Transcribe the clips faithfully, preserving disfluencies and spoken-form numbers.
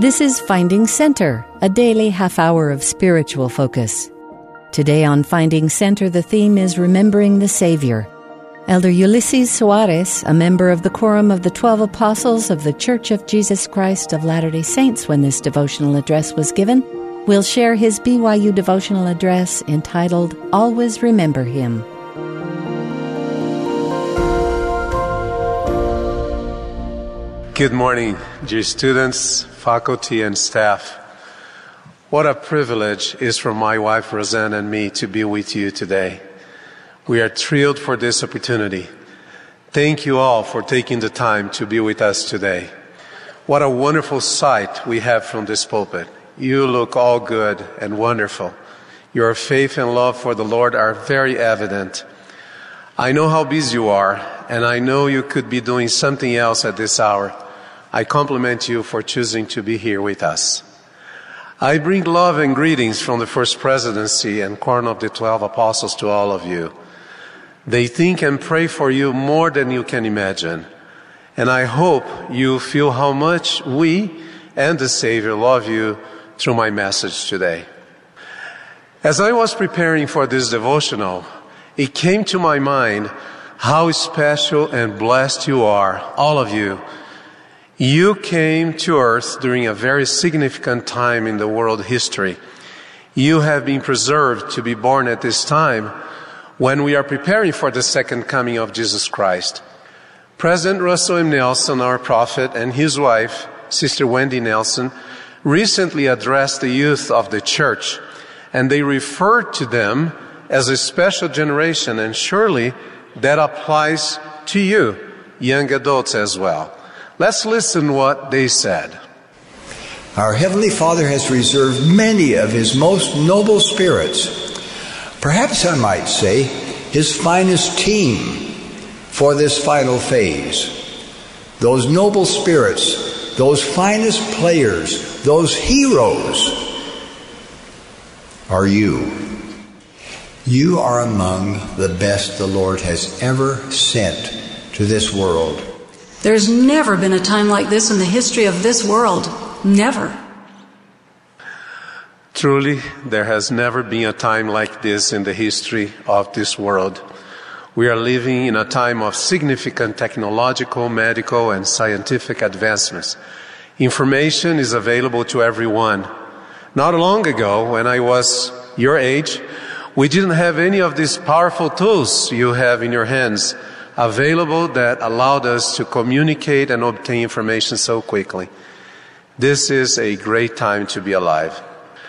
This is Finding Center, a daily half hour of spiritual focus. Today on Finding Center, the theme is Remembering the Savior. Elder Ulysses Soares, a member of the Quorum of the Twelve Apostles of the Church of Jesus Christ of Latter-day Saints when this devotional address was given, will share his B Y U devotional address entitled, Always Remember Him. Good morning, dear students, faculty, and staff. What a privilege is for my wife, Roseanne, and me to be with you today. We are thrilled for this opportunity. Thank you all for taking the time to be with us today. What a wonderful sight we have from this pulpit. You look all good and wonderful. Your faith and love for the Lord are very evident. I know how busy you are, and I know you could be doing something else at this hour. I compliment you for choosing to be here with us. I bring love and greetings from the First Presidency and Quorum of the Twelve Apostles to all of you. They think and pray for you more than you can imagine. And I hope you feel how much we and the Savior love you through my message today. As I was preparing for this devotional, it came to my mind how special and blessed you are, all of you. You came to earth during a very significant time in the world history. You have been preserved to be born at this time when we are preparing for the second coming of Jesus Christ. President Russell M. Nelson, our prophet, and his wife, Sister Wendy Nelson, recently addressed the youth of the church, and they referred to them as a special generation, and surely that applies to you, young adults as well. Let's listen what they said. Our Heavenly Father has reserved many of His most noble spirits, perhaps I might say His finest team, for this final phase. Those noble spirits, those finest players, those heroes are you. You are among the best the Lord has ever sent to this world. There's never been a time like this in the history of this world. Never. Truly, there has never been a time like this in the history of this world. We are living in a time of significant technological, medical, and scientific advancements. Information is available to everyone. Not long ago, when I was your age, we didn't have any of these powerful tools you have in your hands available that allowed us to communicate and obtain information so quickly. This is a great time to be alive.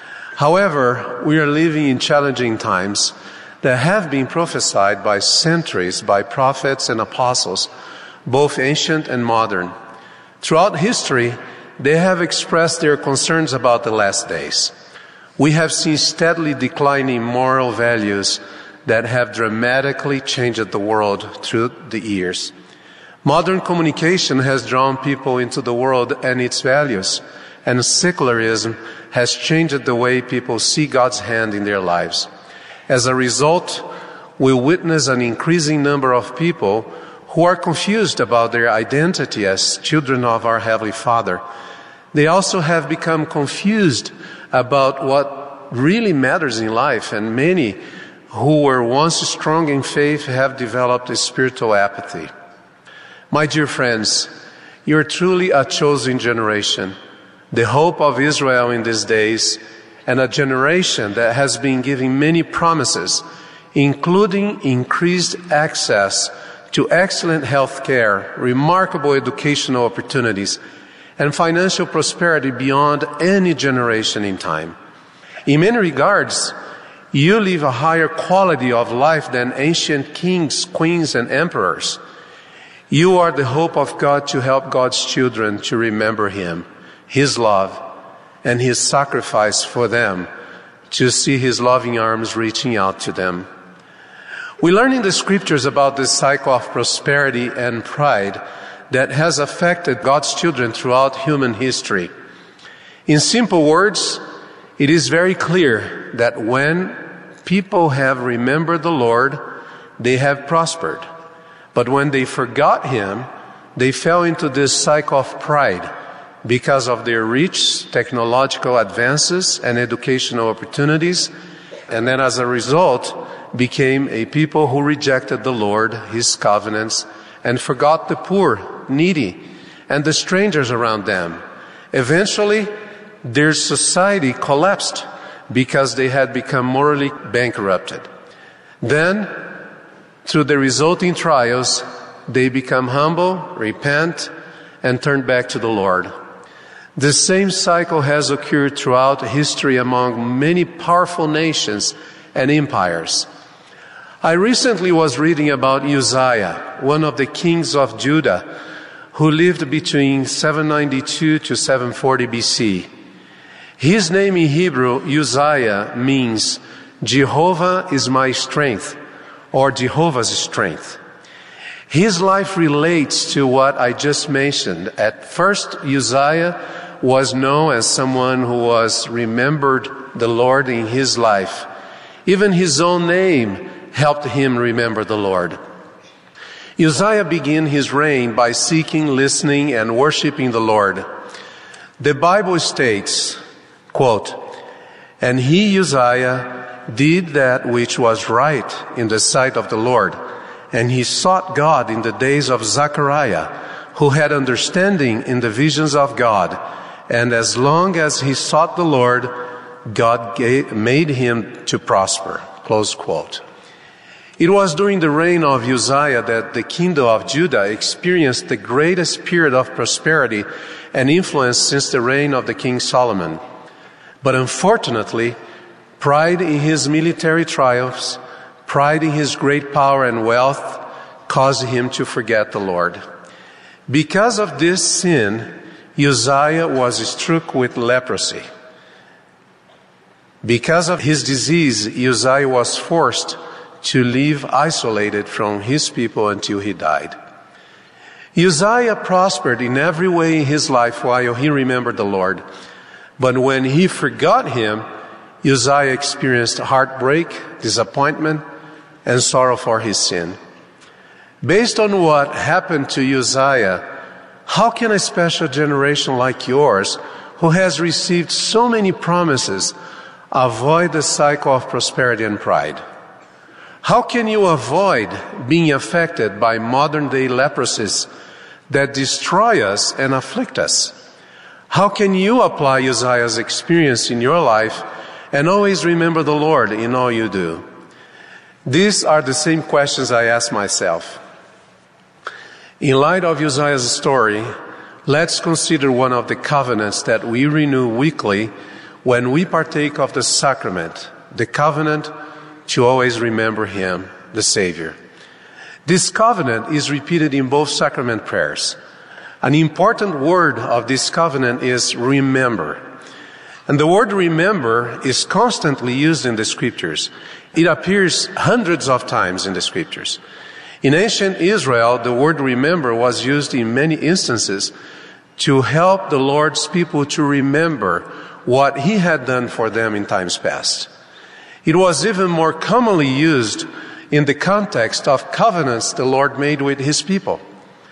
However, we are living in challenging times that have been prophesied by centuries by prophets and apostles, both ancient and modern. Throughout history, they have expressed their concerns about the last days. We have seen steadily declining moral values that have dramatically changed the world through the years. Modern communication has drawn people into the world and its values, and secularism has changed the way people see God's hand in their lives. As a result, we witness an increasing number of people who are confused about their identity as children of our Heavenly Father. They also have become confused about what really matters in life, and many who were once strong in faith have developed a spiritual apathy. My dear friends, you are truly a chosen generation, the hope of Israel in these days, and a generation that has been given many promises, including increased access to excellent health care, remarkable educational opportunities, and financial prosperity beyond any generation in time. In many regards, you live a higher quality of life than ancient kings, queens, and emperors. You are the hope of God to help God's children to remember Him, His love, and His sacrifice for them, to see His loving arms reaching out to them. We learn in the Scriptures about this cycle of prosperity and pride that has affected God's children throughout human history. In simple words, it is very clear that when people have remembered the Lord, they have prospered. But when they forgot Him, they fell into this cycle of pride, because of their rich technological advances and educational opportunities, and then as a result became a people who rejected the Lord, His covenants, and forgot the poor, needy, and the strangers around them. Eventually, their society collapsed because they had become morally bankrupted. Then, through the resulting trials, they become humble, repent, and turn back to the Lord. The same cycle has occurred throughout history among many powerful nations and empires. I recently was reading about Uzziah, one of the kings of Judah, who lived between seven ninety-two to seven forty B C. His name in Hebrew, Uzziah, means Jehovah is my strength, or Jehovah's strength. His life relates to what I just mentioned. At first, Uzziah was known as someone who was remembered the Lord in his life. Even his own name helped him remember the Lord. Uzziah began his reign by seeking, listening, and worshiping the Lord. The Bible states, quote, "And he, Uzziah, did that which was right in the sight of the Lord, and he sought God in the days of Zechariah, who had understanding in the visions of God. And as long as he sought the Lord, God gave, made him to prosper." Close quote. It was during the reign of Uzziah that the kingdom of Judah experienced the greatest period of prosperity and influence since the reign of the King Solomon. But unfortunately, pride in his military triumphs, pride in his great power and wealth, caused him to forget the Lord. Because of this sin, Uzziah was struck with leprosy. Because of his disease, Uzziah was forced to live isolated from his people until he died. Uzziah prospered in every way in his life while he remembered the Lord. But when he forgot him, Uzziah experienced heartbreak, disappointment, and sorrow for his sin. Based on what happened to Uzziah, how can a special generation like yours, who has received so many promises, avoid the cycle of prosperity and pride? How can you avoid being affected by modern-day leprosies that destroy us and afflict us? How can you apply Uzziah's experience in your life and always remember the Lord in all you do? These are the same questions I ask myself. In light of Uzziah's story, let's consider one of the covenants that we renew weekly when we partake of the sacrament, the covenant to always remember Him, the Savior. This covenant is repeated in both sacrament prayers. An important word of this covenant is remember. And the word remember is constantly used in the Scriptures. It appears hundreds of times in the Scriptures. In ancient Israel, the word remember was used in many instances to help the Lord's people to remember what He had done for them in times past. It was even more commonly used in the context of covenants the Lord made with His people.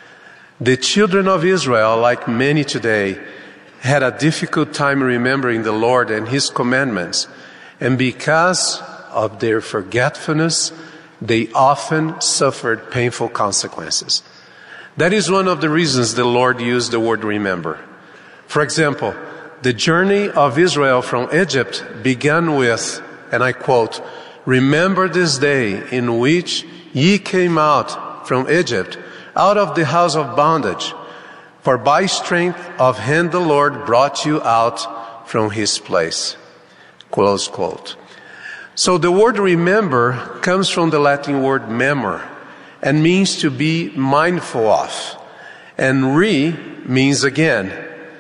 The children of Israel, like many today, had a difficult time remembering the Lord and His commandments, and because of their forgetfulness, they often suffered painful consequences. That is one of the reasons the Lord used the word remember. For example, the journey of Israel from Egypt began with, and I quote, "Remember this day in which ye came out from Egypt, out of the house of bondage, for by strength of hand the Lord brought you out from His place." Close quote. So the word remember comes from the Latin word memor and means to be mindful of. And re means again.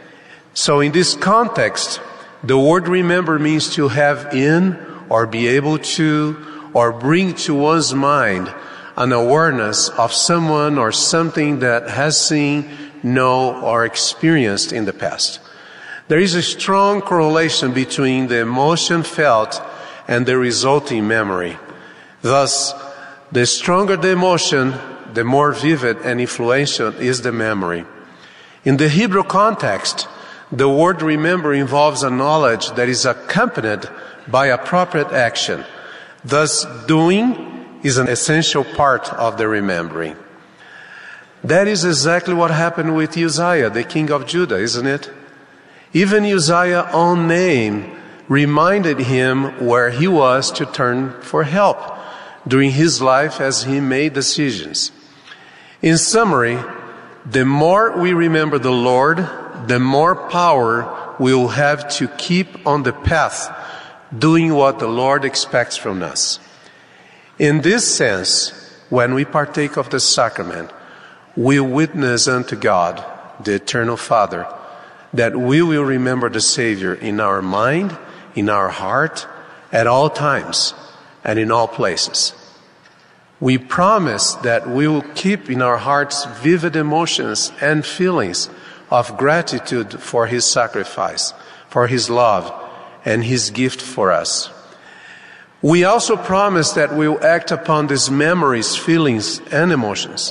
So in this context, the word remember means to have in or be able to or bring to one's mind an awareness of someone or something that has seen, know, or experienced in the past. There is a strong correlation between the emotion felt and the resulting memory. Thus, the stronger the emotion, the more vivid and influential is the memory. In the Hebrew context, The word remember involves a knowledge that is accompanied by appropriate action. Thus, doing is an essential part of the remembering. That is exactly what happened with Uzziah, the king of Judah, isn't it? Even Uzziah's own name reminded him where he was to turn for help during his life as he made decisions. In summary, the more we remember the Lord, the more power we will have to keep on the path doing what the Lord expects from us. In this sense, when we partake of the sacrament, we witness unto God, the Eternal Father, that we will remember the Savior in our mind, in our heart, at all times and in all places. We promise that we will keep in our hearts vivid emotions and feelings of gratitude for His sacrifice, for His love, and His gift for us. We also promise that we will act upon these memories, feelings, and emotions.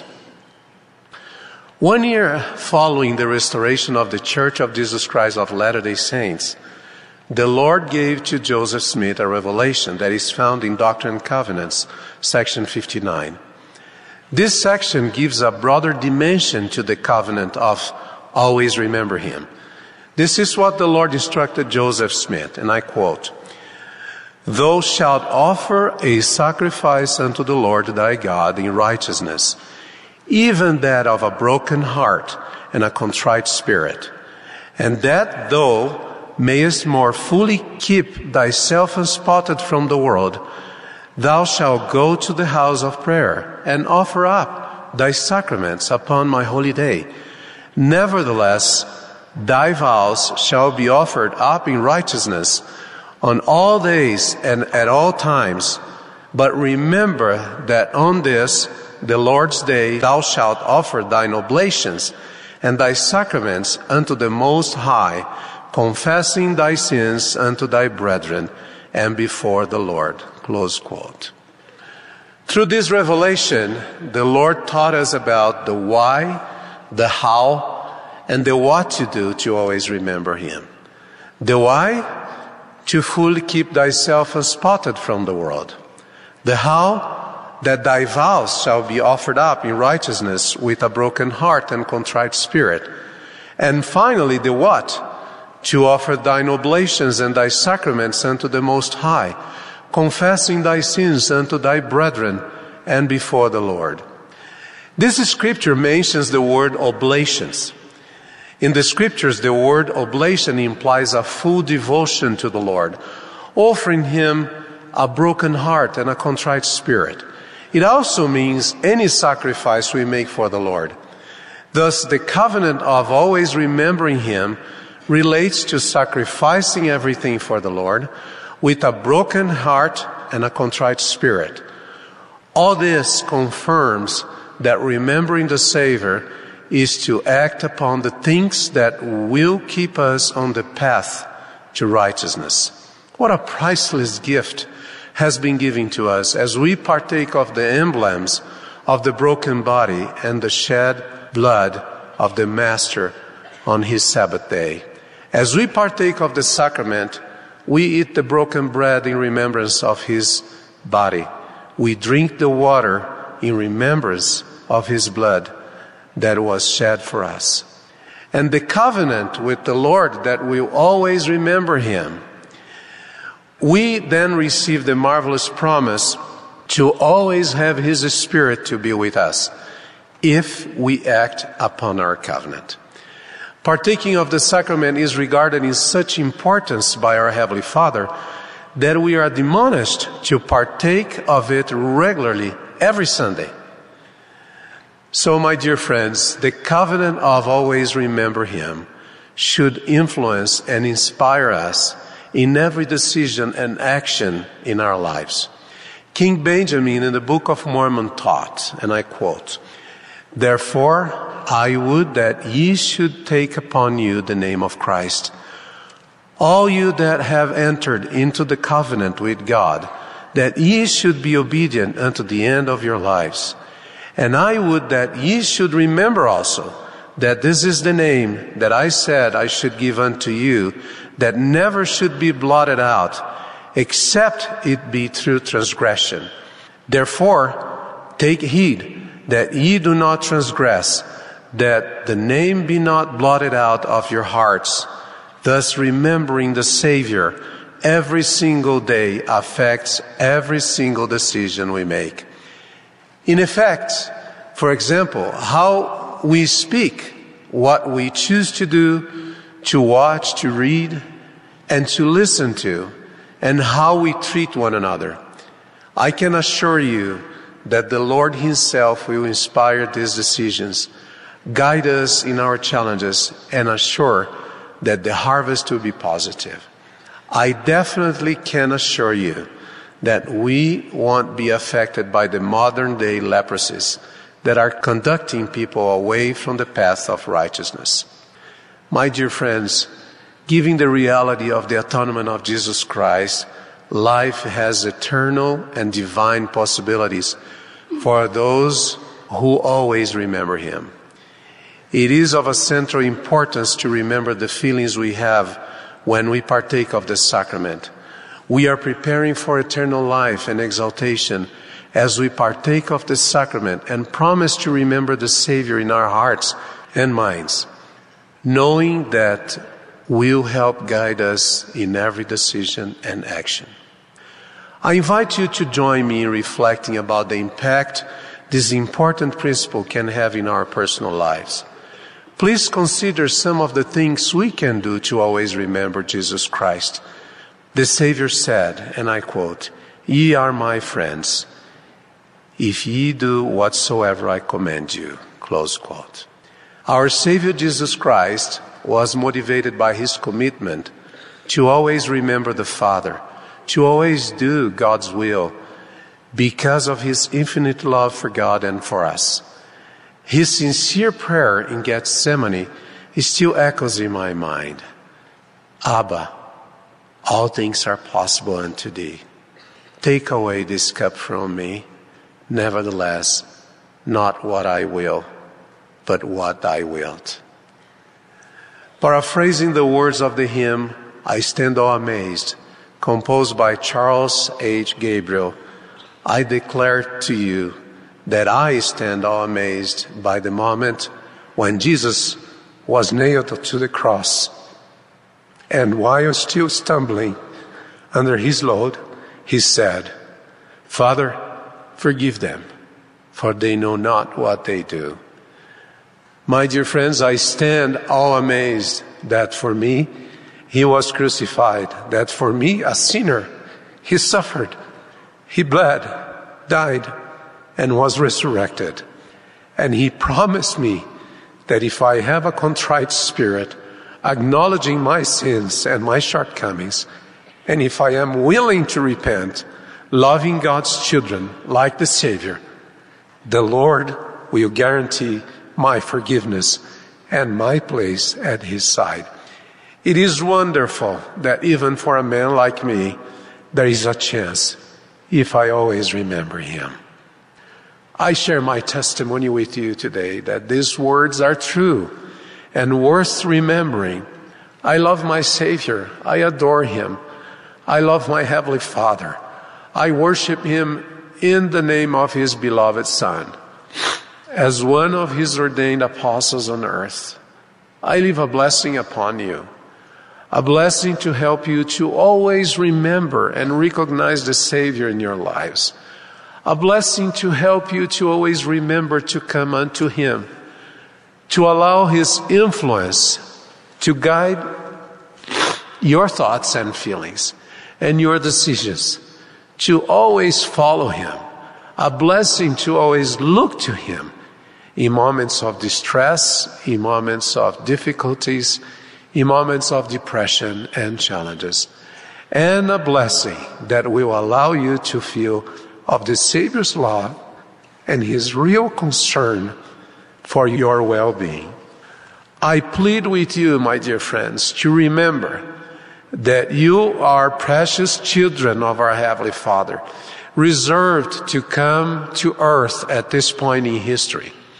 One year following the restoration of the Church of Jesus Christ of Latter-day Saints, the Lord gave to Joseph Smith a revelation that is found in Doctrine and Covenants, section fifty-nine. This section gives a broader dimension to the covenant of always remember Him. This is what the Lord instructed Joseph Smith, and I quote, "Thou shalt offer a sacrifice unto the Lord thy God in righteousness, even that of a broken heart and a contrite spirit, and that thou mayest more fully keep thyself unspotted from the world, thou shalt go to the house of prayer and offer up thy sacraments upon my holy day. Nevertheless, thy vows shall be offered up in righteousness on all days and at all times. But remember that on this, the Lord's day, thou shalt offer thine oblations and thy sacraments unto the Most High, confessing thy sins unto thy brethren and before the Lord." Close quote. Through this revelation, the Lord taught us about the why, the how, and the what to do to always remember Him. The why, to fully keep thyself unspotted from the world. The how, that thy vows shall be offered up in righteousness with a broken heart and contrite spirit. And finally, the what, to offer thine oblations and thy sacraments unto the Most High, confessing thy sins unto thy brethren and before the Lord. This scripture mentions the word oblations. In the scriptures, the word oblation implies a full devotion to the Lord, offering Him a broken heart and a contrite spirit. It also means any sacrifice we make for the Lord. Thus, the covenant of always remembering Him relates to sacrificing everything for the Lord with a broken heart and a contrite spirit. All this confirms that remembering the Savior is to act upon the things that will keep us on the path to righteousness. What a priceless gift has been given to us as we partake of the emblems of the broken body and the shed blood of the Master on His Sabbath day. As we partake of the sacrament, we eat the broken bread in remembrance of His body. We drink the water in remembrance of His blood that was shed for us. And the covenant with the Lord that we'll always remember Him. We then receive the marvelous promise to always have His Spirit to be with us if we act upon our covenant. Partaking of the sacrament is regarded in such importance by our Heavenly Father that we are admonished to partake of it regularly every Sunday. So, my dear friends, the covenant of always remember Him should influence and inspire us in every decision and action in our lives. King Benjamin in the Book of Mormon taught, and I quote, "Therefore I would that ye should take upon you the name of Christ, all you that have entered into the covenant with God, that ye should be obedient unto the end of your lives. And I would that ye should remember also that this is the name that I said I should give unto you, that never should be blotted out, except it be through transgression. Therefore, take heed that ye do not transgress, that the name be not blotted out of your hearts. Thus remembering the Savior every single day affects every single decision we make. In effect, for example, how we speak, what we choose to do, to watch, to read, and to listen to, and how we treat one another. I can assure you that the Lord Himself will inspire these decisions, guide us in our challenges, and assure that the harvest will be positive. I definitely can assure you that we won't be affected by the modern day leprosies that are conducting people away from the path of righteousness. My dear friends, given the reality of the atonement of Jesus Christ, life has eternal and divine possibilities for those who always remember Him. It is of a central importance to remember the feelings we have when we partake of the sacrament. We are preparing for eternal life and exaltation as we partake of the sacrament and promise to remember the Savior in our hearts and minds, knowing that will help guide us in every decision and action. I invite you to join me in reflecting about the impact this important principle can have in our personal lives. Please consider some of the things we can do to always remember Jesus Christ. The Savior said, and I quote, "Ye are my friends, if ye do whatsoever I command you." Close quote. Our Savior Jesus Christ was motivated by His commitment to always remember the Father, to always do God's will, because of His infinite love for God and for us. His sincere prayer in Gethsemane still echoes in my mind. "Abba, all things are possible unto thee. Take away this cup from me. Nevertheless, not what I will, but what thy wilt." Paraphrasing the words of the hymn, "I Stand All Amazed," composed by Charles H. Gabriel, I declare to you that I stand all amazed by the moment when Jesus was nailed to the cross. And while still stumbling under His load, He said, "Father, forgive them, for they know not what they do." My dear friends, I stand all amazed that for me, He was crucified, that for me, a sinner, He suffered, He bled, died, and was resurrected. And He promised me that if I have a contrite spirit, acknowledging my sins and my shortcomings, and if I am willing to repent, loving God's children like the Savior, the Lord will guarantee my forgiveness and my place at His side. It is wonderful that even for a man like me, there is a chance if I always remember Him. I share my testimony with you today that these words are true and worth remembering. I love my Savior. I adore Him. I love my Heavenly Father. I worship Him in the name of His beloved Son. As one of His ordained apostles on earth, I leave a blessing upon you, a blessing to help you to always remember and recognize the Savior in your lives, a blessing to help you to always remember to come unto Him, to allow His influence to guide your thoughts and feelings and your decisions, to always follow Him, a blessing to always look to Him in moments of distress, in moments of difficulties, in moments of depression and challenges, and a blessing that will allow you to feel of the Savior's love and His real concern for your well-being. I plead with you, my dear friends, to remember that you are precious children of our Heavenly Father, reserved to come to earth at this point in history.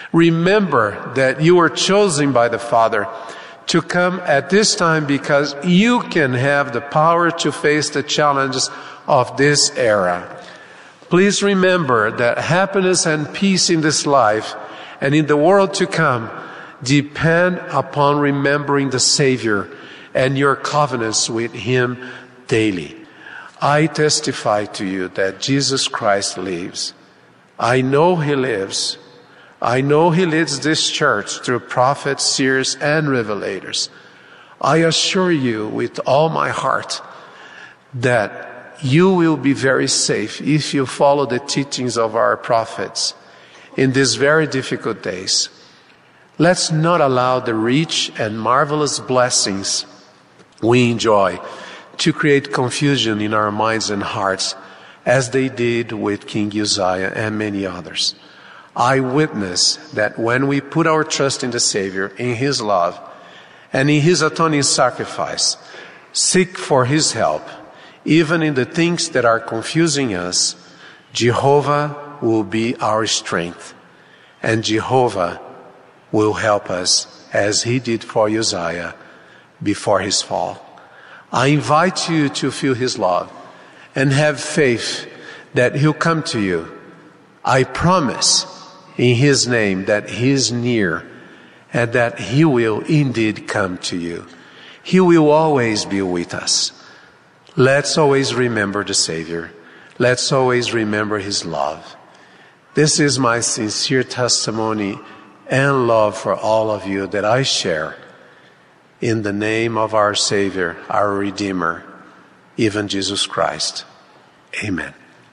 Remember that you were chosen by the Father to come at this time because you can have the power to face the challenges of this era. Please remember that happiness and peace in this life and in the world to come depend upon remembering the Savior and your covenants with Him daily. I testify to you that Jesus Christ lives. I know He lives. I know He leads this church through prophets, seers, and revelators. I assure you with all my heart that you will be very safe if you follow the teachings of our prophets in these very difficult days. Let's not allow the rich and marvelous blessings we enjoy to create confusion in our minds and hearts as they did with King Uzziah and many others. I witness that when we put our trust in the Savior, in His love, and in His atoning sacrifice, seek for His help, even in the things that are confusing us, Jehovah will be our strength, and Jehovah will help us as He did for Uzziah before his fall. I invite you to feel His love and have faith that He'll come to you. I promise in His name that He is near and that He will indeed come to you. He will always be with us. Let's always remember the Savior. Let's always remember His love. This is my sincere testimony and love for all of you that I share in the name of our Savior, our Redeemer, even Jesus Christ. Amen.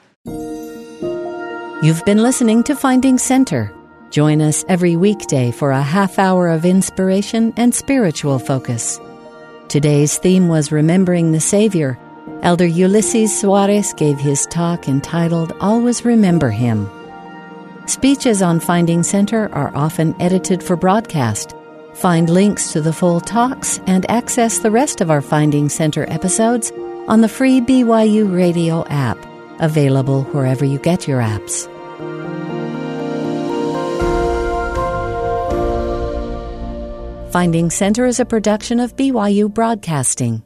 You've been listening to Finding Center. Join us every weekday for a half hour of inspiration and spiritual focus. Today's theme was Remembering the Savior. Elder Ulysses Soares gave his talk entitled Always Remember Him. Speeches on Finding Center are often edited for broadcast. Find links to the full talks and access the rest of our Finding Center episodes on the free B Y U Radio app, available wherever you get your apps. Finding Center is a production of B Y U Broadcasting.